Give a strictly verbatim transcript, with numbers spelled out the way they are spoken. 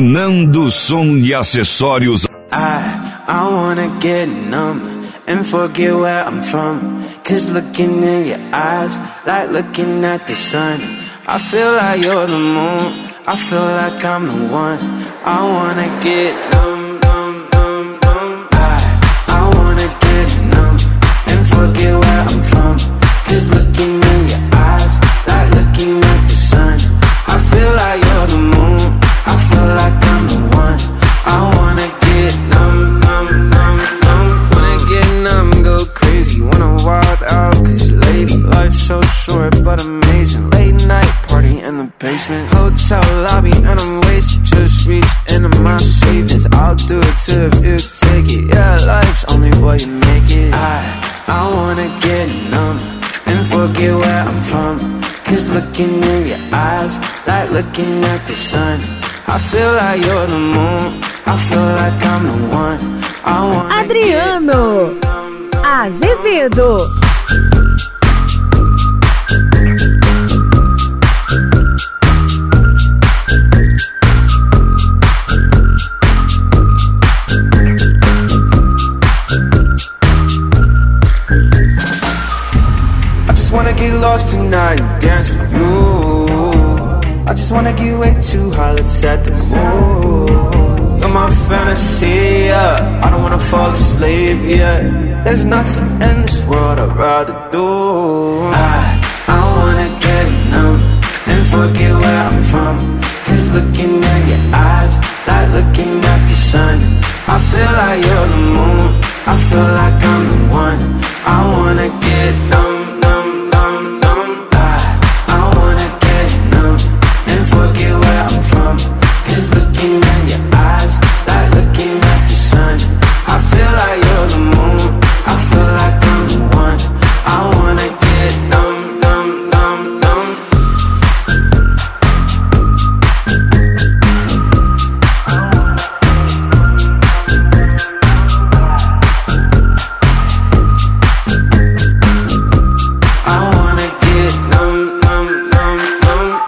Fernando Som e Acessórios. I, I wanna get numb and forget where I'm from. Cause looking in your eyes, like looking at the sun. I feel like you're the moon, I feel like I'm the one. I wanna get numb, numb, numb, numb. I, I wanna get numb and forget where I'm from. Cause looking in your eyes, like looking at the sun. I feel like you're the moon, I feel like I'm the one. I wanna get numb, numb, numb, numb. Wanna get numb, go crazy, wanna wild out. Cause lady, life's so short but amazing. Late night party in the basement, hotel lobby and I'm wasted. Just reached into my savings, I'll do it too if you take it. Yeah, life's only what you make it. I, I wanna get numb and forget where I'm from. Cause looking in your eyes, like looking at the sun. I feel like you're the moon, I feel like I'm the one. I wanna Adriano Azevedo. I just wanna get lost tonight and dance with you. I just wanna get way too high, let's set the mood. You're my fantasy, yeah. I don't wanna fall asleep, yeah. There's nothing in this world I'd rather do. I, I wanna get numb and forget where I'm from. Cause looking at your eyes, like looking at the sun. I feel like you're the moon, I feel like I'm the one. I wanna get numb.